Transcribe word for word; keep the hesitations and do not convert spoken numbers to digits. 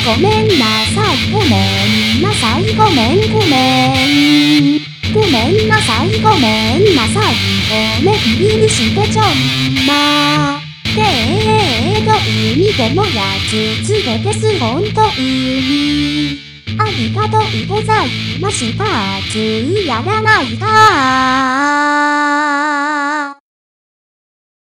ごめんなさいごめんなさいごめんごめんごめんなさいごめんなさいごめん気にしてちょんまけど海でもやつつけです本当にありがとうございましたつやらないか